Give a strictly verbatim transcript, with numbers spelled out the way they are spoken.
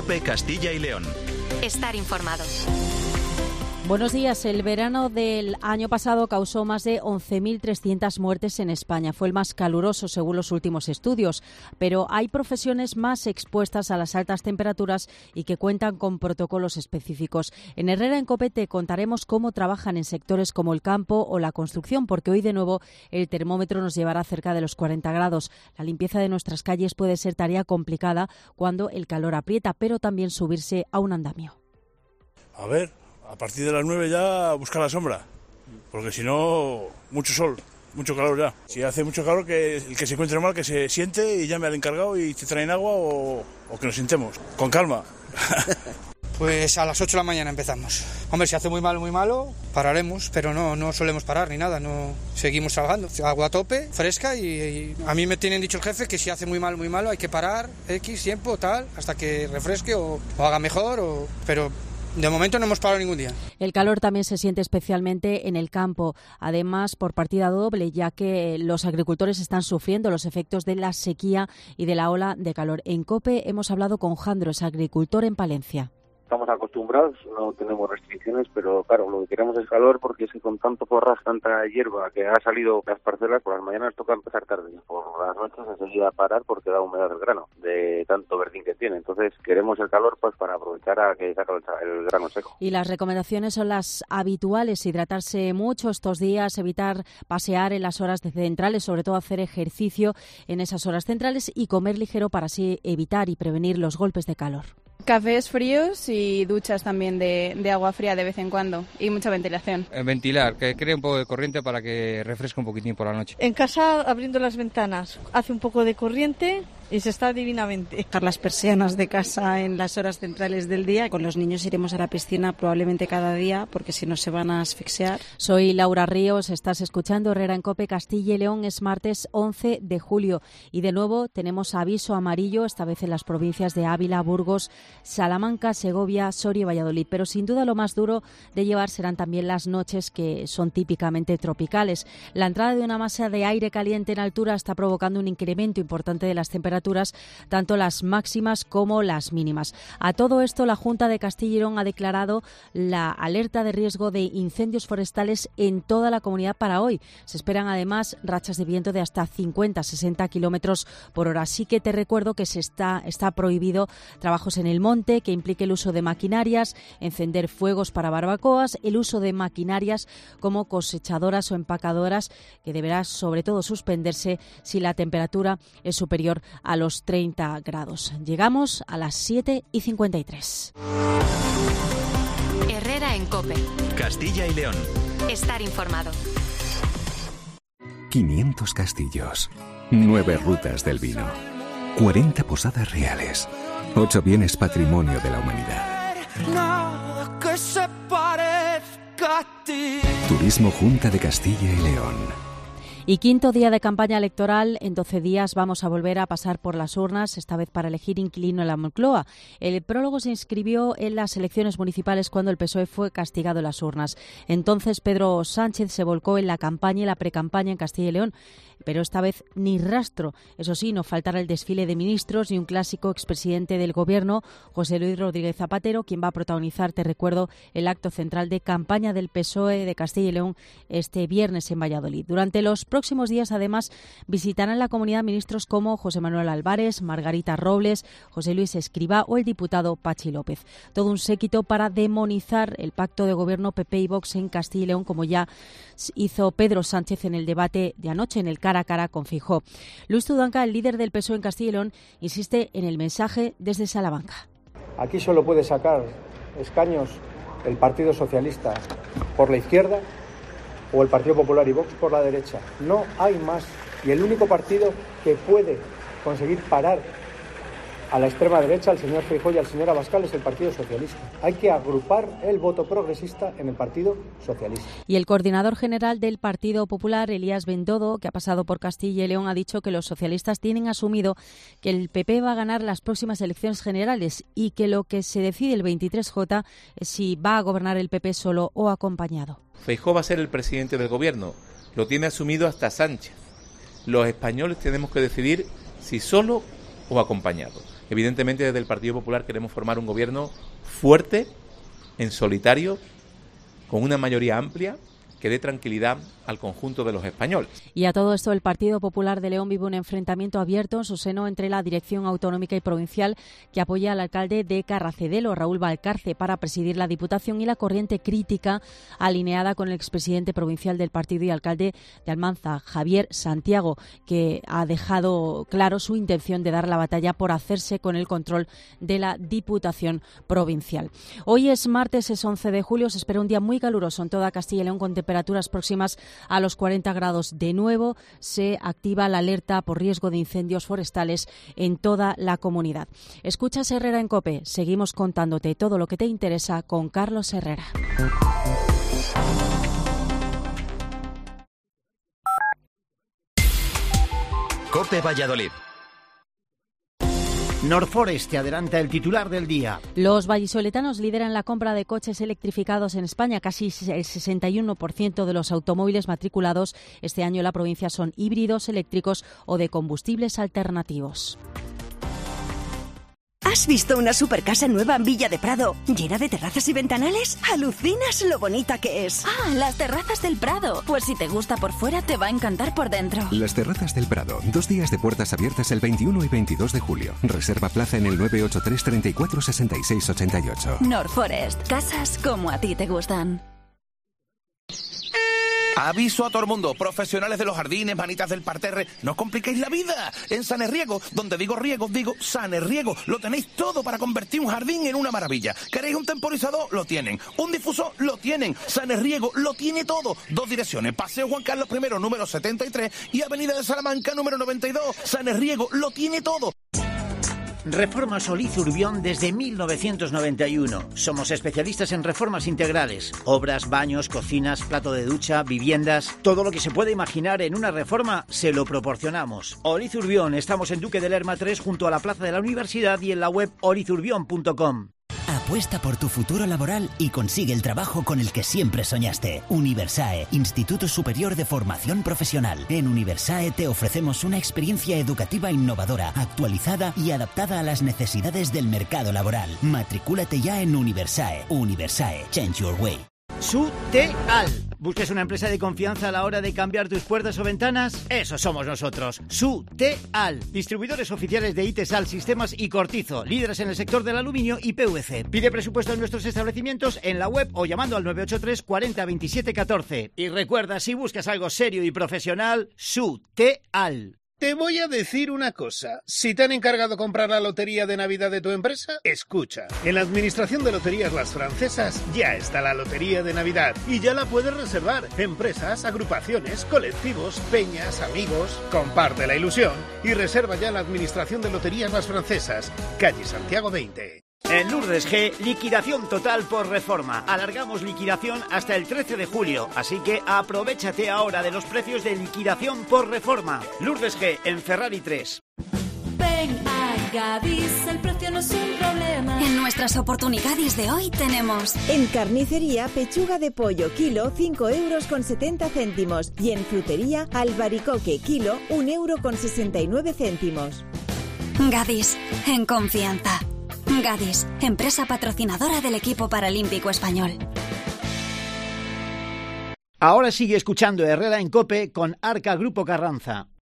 COPE Castilla y León. Estar informado. Buenos días. El verano del año pasado causó más de once mil trescientas muertes en España. Fue el más caluroso según los últimos estudios. Pero hay profesiones más expuestas a las altas temperaturas y que cuentan con protocolos específicos. En Herrera en COPE te contaremos cómo trabajan en sectores como el campo o la construcción, porque hoy de nuevo el termómetro nos llevará cerca de los cuarenta grados. La limpieza de nuestras calles puede ser tarea complicada cuando el calor aprieta, pero también subirse a un andamio. A ver... A partir de las nueve ya buscar la sombra, porque si no, mucho sol, mucho calor ya. Si hace mucho calor, que el que se encuentre mal, que se siente y llame al encargado y te traen agua o, o que nos sentemos, con calma. Pues a las ocho de la mañana empezamos. Hombre, si hace muy malo, muy malo, pararemos, pero no, no solemos parar ni nada, no seguimos trabajando. Agua a tope, fresca y, y a mí me tienen dicho el jefe que si hace muy malo, muy malo, hay que parar X tiempo, tal, hasta que refresque o, o haga mejor, o, pero... De momento no hemos parado ningún día. El calor también se siente especialmente en el campo, además por partida doble, ya que los agricultores están sufriendo los efectos de la sequía y de la ola de calor. En COPE hemos hablado con Jandro, es agricultor en Palencia. Estamos acostumbrados, no tenemos restricciones, pero claro, lo que queremos es calor porque es que con tanto forraje, tanta hierba que ha salido las parcelas, por las mañanas toca empezar tarde, por las noches enseguida parar porque da humedad el grano, de tanto verdín que tiene. Entonces queremos el calor pues para aprovechar a que saque el grano seco. Y las recomendaciones son las habituales: hidratarse mucho estos días, evitar pasear en las horas centrales, sobre todo hacer ejercicio en esas horas centrales y comer ligero para así evitar y prevenir los golpes de calor. Cafés fríos y duchas también de, de agua fría de vez en cuando y mucha ventilación. Ventilar, que cree un poco de corriente para que refresque un poquitín por la noche. En casa abriendo las ventanas, hace un poco de corriente y se está divinamente. Dejar las persianas de casa en las horas centrales del día. Con los niños iremos a la piscina probablemente cada día porque si no se van a asfixiar. Soy Laura Ríos, estás escuchando Herrera en COPE Castilla y León. Es martes once de julio y de nuevo tenemos aviso amarillo, esta vez en las provincias de Ávila, Burgos, Salamanca, Segovia, Soria y Valladolid. Pero sin duda lo más duro de llevar serán también las noches, que son típicamente tropicales. La entrada de una masa de aire caliente en altura está provocando un incremento importante de las temperaturas, tanto las máximas como las mínimas. A todo esto, la Junta de Castilla y León ha declarado la alerta de riesgo de incendios forestales en toda la comunidad para hoy. Se esperan además rachas de viento de hasta cincuenta a sesenta kilómetros por hora. Así que te recuerdo que se está, está prohibido trabajos en el monte que implique el uso de maquinarias, encender fuegos para barbacoas, el uso de maquinarias como cosechadoras o empacadoras, que deberá sobre todo suspenderse si la temperatura es superior a los treinta grados. Llegamos a las siete y cincuenta y tres. Herrera en COPE. Castilla y León. Estar informado. quinientos castillos, nueve rutas del vino, cuarenta posadas reales, ocho bienes patrimonio de la humanidad. Nada que se parezca a ti. Turismo Junta de Castilla y León. Y quinto día de campaña electoral. En doce días vamos a volver a pasar por las urnas, esta vez para elegir inquilino en la Moncloa. El prólogo se inscribió en las elecciones municipales cuando el P S O E fue castigado en las urnas. Entonces Pedro Sánchez se volcó en la campaña y la precampaña en Castilla y León, pero esta vez ni rastro. Eso sí, no faltará el desfile de ministros y un clásico expresidente del Gobierno, José Luis Rodríguez Zapatero, quien va a protagonizar, te recuerdo, el acto central de campaña del P S O E de Castilla y León este viernes en Valladolid. Durante los próximos días, además, visitarán la comunidad ministros como José Manuel Álvarez, Margarita Robles, José Luis Escrivá o el diputado Pachi López. Todo un séquito para demonizar el pacto de gobierno P P y Vox en Castilla y León, como ya hizo Pedro Sánchez en el debate de anoche en el cara a cara con Feijóo. Luis Tudanca, el líder del P S O E en Castilla y León, insiste en el mensaje desde Salamanca. Aquí solo puede sacar escaños el Partido Socialista por la izquierda o el Partido Popular y Vox por la derecha. No hay más. Y el único partido que puede conseguir parar a la extrema derecha, al señor Feijóo y al señor Abascal, es el Partido Socialista. Hay que agrupar el voto progresista en el Partido Socialista. Y el coordinador general del Partido Popular, Elías Bendodo, que ha pasado por Castilla y León, ha dicho que los socialistas tienen asumido que el P P va a ganar las próximas elecciones generales y que lo que se decide el veintitrés J es si va a gobernar el P P solo o acompañado. Feijóo va a ser el presidente del gobierno. Lo tiene asumido hasta Sánchez. Los españoles tenemos que decidir si solo o acompañado. Evidentemente, desde el Partido Popular queremos formar un gobierno fuerte, en solitario, con una mayoría amplia, que dé tranquilidad al conjunto de los españoles. Y a todo esto, el Partido Popular de León vive un enfrentamiento abierto en su seno entre la dirección autonómica y provincial, que apoya al alcalde de Carracedelo, Raúl Valcarce, para presidir la Diputación, y la corriente crítica alineada con el expresidente provincial del partido y alcalde de Almanza, Javier Santiago, que ha dejado claro su intención de dar la batalla por hacerse con el control de la Diputación provincial. Hoy es martes, es once de julio, se espera un día muy caluroso en toda Castilla y León, con temperaturas próximas a los cuarenta grados. De nuevo se activa la alerta por riesgo de incendios forestales en toda la comunidad. Escuchas Herrera en COPE. Seguimos contándote todo lo que te interesa con Carlos Herrera. COPE Valladolid. Norforest te adelanta el titular del día. Los vallisoletanos lideran la compra de coches electrificados en España. Casi el sesenta y uno por ciento de los automóviles matriculados este año en la provincia son híbridos, eléctricos o de combustibles alternativos. ¿Has visto una supercasa nueva en Villa de Prado, llena de terrazas y ventanales? Alucinas lo bonita que es. Ah, las terrazas del Prado. Pues si te gusta por fuera, te va a encantar por dentro. Las terrazas del Prado. Dos días de puertas abiertas el veintiuno y veintidós de julio. Reserva plaza en el nueve ocho tres, treinta y cuatro, sesenta y seis, ochenta y ocho. Norforest. Casas como a ti te gustan. Aviso a todo el mundo, profesionales de los jardines, manitas del parterre, no os compliquéis la vida. En Sanerriego, donde digo riego, digo Sanerriego, lo tenéis todo para convertir un jardín en una maravilla. ¿Queréis un temporizador? Lo tienen. ¿Un difusor? Lo tienen. Sanerriego lo tiene todo. Dos direcciones, Paseo Juan Carlos primero, número setenta y tres, y Avenida de Salamanca, número noventa y dos. Sanerriego lo tiene todo. Reforma Solís Urbión desde mil novecientos noventa y uno. Somos especialistas en reformas integrales. Obras, baños, cocinas, plato de ducha, viviendas. Todo lo que se puede imaginar en una reforma se lo proporcionamos. Oliz Urbión, estamos en Duque de Lerma tres junto a la Plaza de la Universidad y en la web olizurbión punto com. Apuesta por tu futuro laboral y consigue el trabajo con el que siempre soñaste. Universae, Instituto Superior de Formación Profesional. En Universae te ofrecemos una experiencia educativa innovadora, actualizada y adaptada a las necesidades del mercado laboral. Matricúlate ya en Universae. Universae, change your way. Suteal. ¿Buscas una empresa de confianza a la hora de cambiar tus puertas o ventanas? Eso somos nosotros. Suteal. Distribuidores oficiales de Itesal, Sistemas y Cortizo. Líderes en el sector del aluminio y P V C. Pide presupuesto en nuestros establecimientos en la web o llamando al nueve ocho tres, cuarenta, veintisiete, catorce. Y recuerda, si buscas algo serio y profesional, Suteal. Te voy a decir una cosa. Si te han encargado comprar la lotería de Navidad de tu empresa, escucha. En la Administración de Loterías Las Francesas ya está la Lotería de Navidad y ya la puedes reservar. Empresas, agrupaciones, colectivos, peñas, amigos. Comparte la ilusión y reserva ya en la Administración de Loterías Las Francesas, calle Santiago veinte. En Lourdes G, liquidación total por reforma. Alargamos liquidación hasta el trece de julio, así que aprovéchate ahora de los precios de liquidación por reforma. Lourdes G, en Ferrari tres. Ven a Gadis, el precio no es un problema. En nuestras oportunidades de hoy tenemos... En carnicería, pechuga de pollo, kilo, cinco euros con setenta céntimos. Y en frutería, albaricoque, kilo, un euro con sesenta y nueve céntimos. Gadis, en confianza. Gadis, empresa patrocinadora del equipo paralímpico español. Ahora sigue escuchando Herrera en COPE con Arca Grupo Carranza.